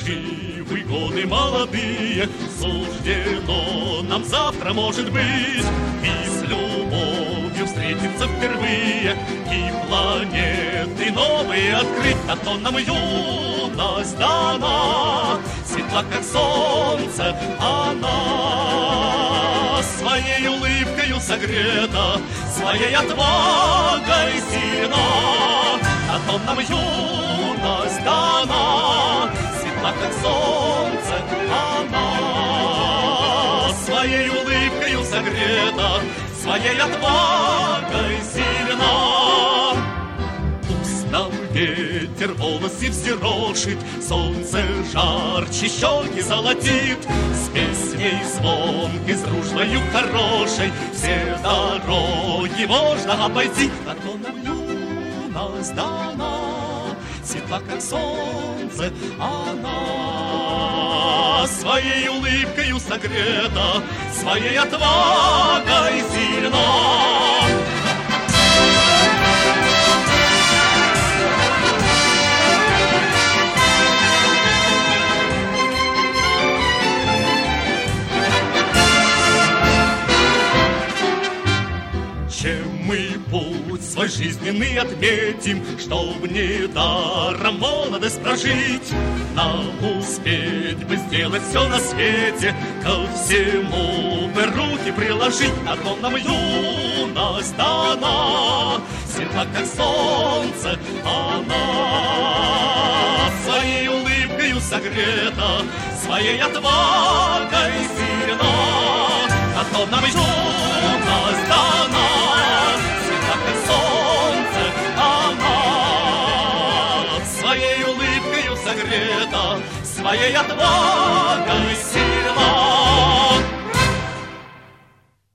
Живы годы молодые, суждено нам завтра, может быть, и с любовью встретиться впервые, и планеты новые открыть. А то нам юность дана, светла, как солнце, она своей улыбкою согрета, своей отвагой сильна. А то нам юность дана, светла, как солнце, она своей улыбкою согрета, своей отвагой сильна. Устал ветер, волосы взъерошит, солнце жарче щеки золотит. С песней звонкой, с дружбою хорошей все дороги можно обойти. А то нам юность дана, светла, как солнце, она своей улыбкою согрета, своей отвагой сильна. Чем мы путь свой жизненный отметим, чтоб недаром молодость прожить, нам успеть бы сделать все на свете, ко всему бы руки приложить. А то нам юность дана, светла, как солнце, она своей улыбкою согрета, своей отвагой сильна. А то нам юность дана, светла, как солнце, она своей улыбкою согрета, своей отвагой сильна.